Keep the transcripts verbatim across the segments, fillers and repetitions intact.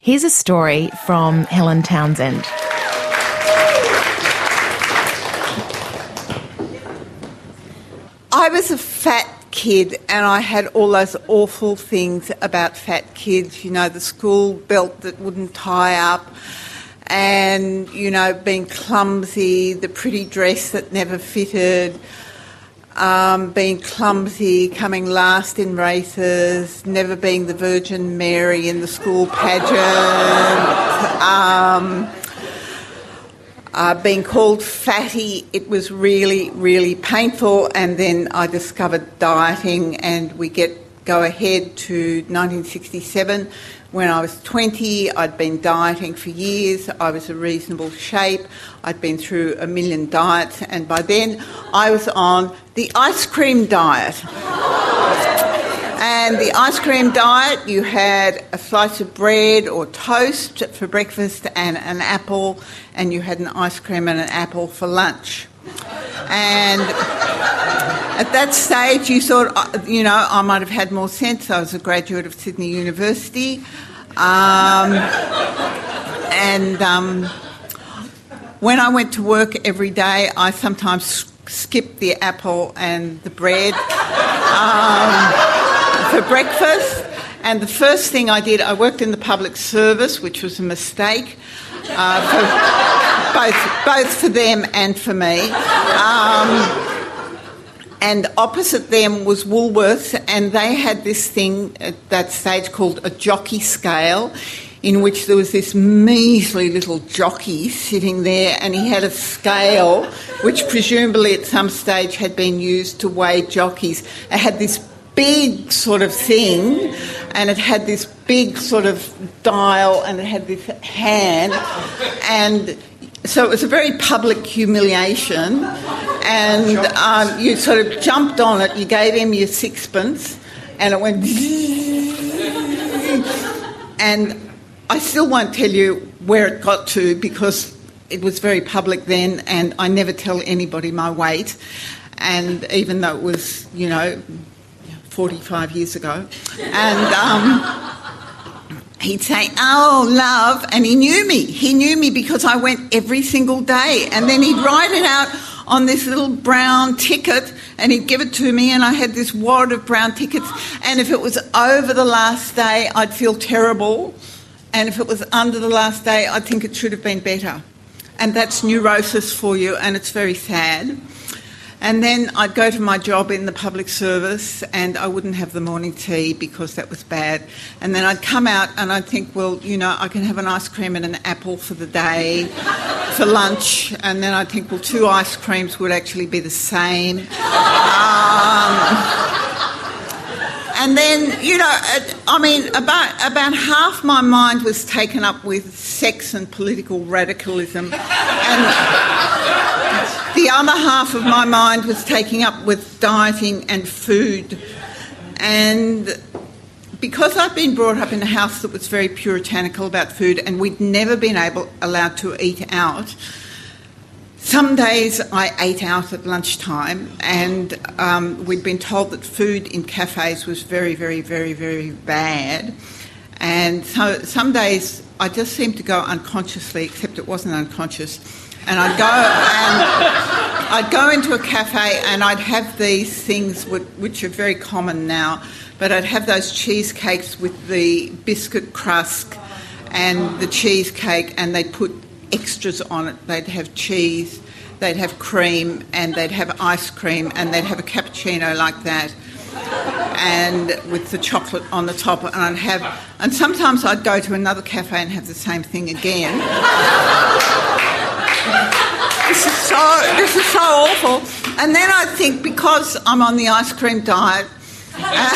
Here's a story from Helen Townsend. I was a fat kid and I had all those awful things about fat kids, you know, the school belt that wouldn't tie up and, you know, being clumsy, the pretty dress that never fitted, um, being clumsy, coming last in races, never being the Virgin Mary in the school pageant, um... Uh, being called fatty, it was really, really painful, and then I discovered dieting, and we get go ahead to nineteen sixty-seven. When I was twenty, I'd been dieting for years. I was in reasonable shape. I'd been through a million diets, and by then I was on the ice cream diet. And the ice cream diet, you had a slice of bread or toast for breakfast and an apple, and you had an ice cream and an apple for lunch. And at that stage, you thought, you know, I might have had more sense. I was a graduate of Sydney University. Um, and um, when I went to work every day, I sometimes skipped the apple and the bread. Um, for breakfast, and the first thing I did, I worked in the public service, which was a mistake, uh, for both, both for them and for me. Um, and opposite them was Woolworths, and they had this thing at that stage called a jockey scale, in which there was this measly little jockey sitting there, and he had a scale which presumably at some stage had been used to weigh jockeys. It had this big sort of thing, and it had this big sort of dial, and it had this hand, and so it was a very public humiliation, and um, you sort of jumped on it, you gave him your sixpence, and it went and I still won't tell you where it got to because it was very public then, and I never tell anybody my weight, and even though it was, you know, forty-five years ago, and um, he'd say, "Oh, love," and he knew me. He knew me because I went every single day, and then he'd write it out on this little brown ticket, and he'd give it to me, and I had this wad of brown tickets, and if it was over the last day, I'd feel terrible, and if it was under the last day, I'd think it should have been better. And that's neurosis for you, and it's very sad. And then I'd go to my job in the public service and I wouldn't have the morning tea because that was bad. And then I'd come out and I'd think, well, you know, I can have an ice cream and an apple for the day, for lunch. And then I'd think, well, two ice creams would actually be the same. Um, and then, you know, I mean, about, about half my mind was taken up with sex and political radicalism. And the other half of my mind was taking up with dieting and food. And because I'd been brought up in a house that was very puritanical about food and we'd never been able allowed to eat out, some days I ate out at lunchtime, and um, we'd been told that food in cafes was very, very, very, very bad. And so some days I just seemed to go unconsciously, except it wasn't unconscious. And I'd go and I'd go into a cafe and I'd have these things which are very common now, but I'd have those cheesecakes with the biscuit crust and the cheesecake, and they'd put extras on it. They'd have cheese, they'd have cream, and they'd have ice cream, and they'd have a cappuccino like that, and with the chocolate on the top. And I'd have, and sometimes I'd go to another cafe and have the same thing again. This is so, this is so awful. And then I think, because I'm on the ice cream diet, uh,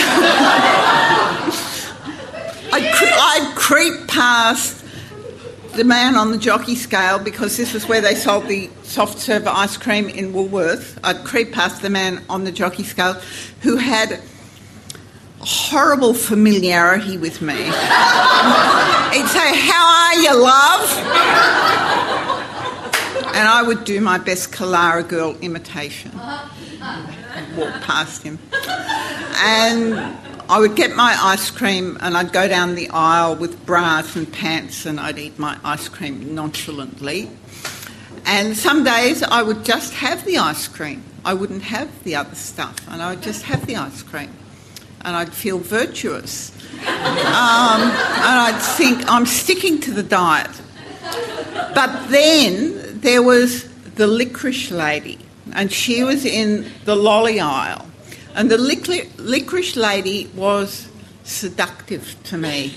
I'd, cre- I'd creep past the man on the jockey scale, because this was where they sold the soft serve ice cream in Woolworths. I'd creep past the man on the jockey scale who had horrible familiarity with me. He'd say, "How are you, love?" And I would do my best Kalara girl imitation and walk past him. And I would get my ice cream and I'd go down the aisle with bras and pants and I'd eat my ice cream nonchalantly. And some days I would just have the ice cream. I wouldn't have the other stuff, and I would just have the ice cream. And I'd feel virtuous. Um, and I'd think, I'm sticking to the diet. But then there was the licorice lady, and she was in the lolly aisle. And the licor- licorice lady was seductive to me.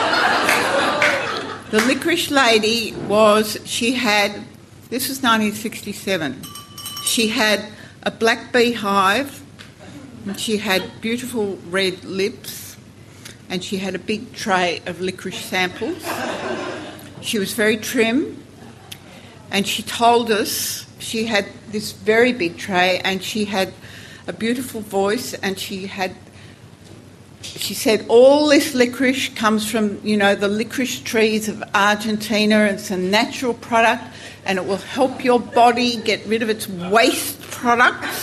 The licorice lady was, she had, this was nineteen sixty-seven, she had a black beehive, and she had beautiful red lips, and she had a big tray of licorice samples. She was very trim, and she told us she had this very big tray, and she had a beautiful voice, and she had, she said, all this licorice comes from, you know, the licorice trees of Argentina. It's a natural product, and it will help your body get rid of its waste products.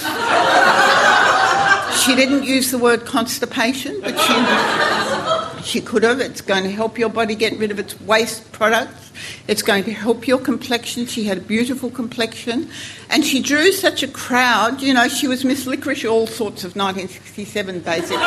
She didn't use the word constipation, but she, she could have. It's going to help your body get rid of its waste products. It's going to help your complexion. She had a beautiful complexion. And she drew such a crowd. You know, she was Miss Licorice, all sorts of nineteen sixty-seven, basically.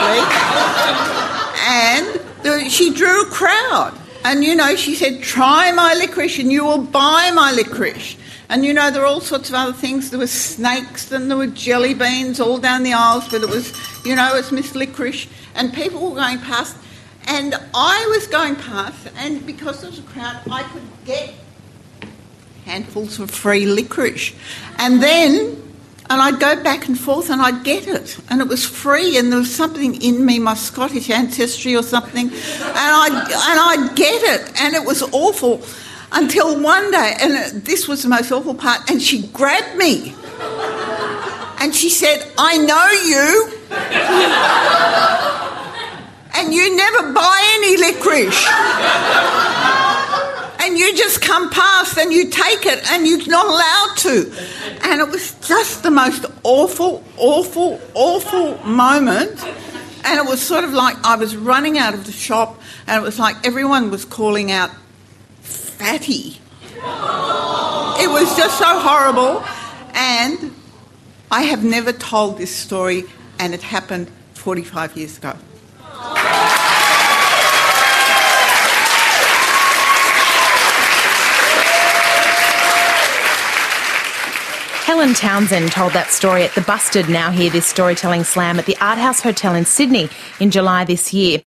And the, she drew a crowd. And, you know, she said, try my licorice and you will buy my licorice. And, you know, there were all sorts of other things. There were snakes and there were jelly beans all down the aisles, but it was, you know, it was Miss Licorice. And people were going past. And I was going past, and because there was a crowd, I could get handfuls of free licorice. And then, and I'd go back and forth and I'd get it. And it was free, and there was something in me, my Scottish ancestry or something, and I'd, and I'd get it. And it was awful until one day, and this was the most awful part, and she grabbed me. And she said, I know you. And you never buy any licorice. And you just come past and you take it and you're not allowed to. And it was just the most awful, awful, awful moment. And it was sort of like I was running out of the shop, and it was like everyone was calling out, fatty. It was just so horrible. And I have never told this story, and it happened forty-five years ago. Helen Townsend told that story at the Busted Now Hear This Storytelling Slam at the Art House Hotel in Sydney in July this year.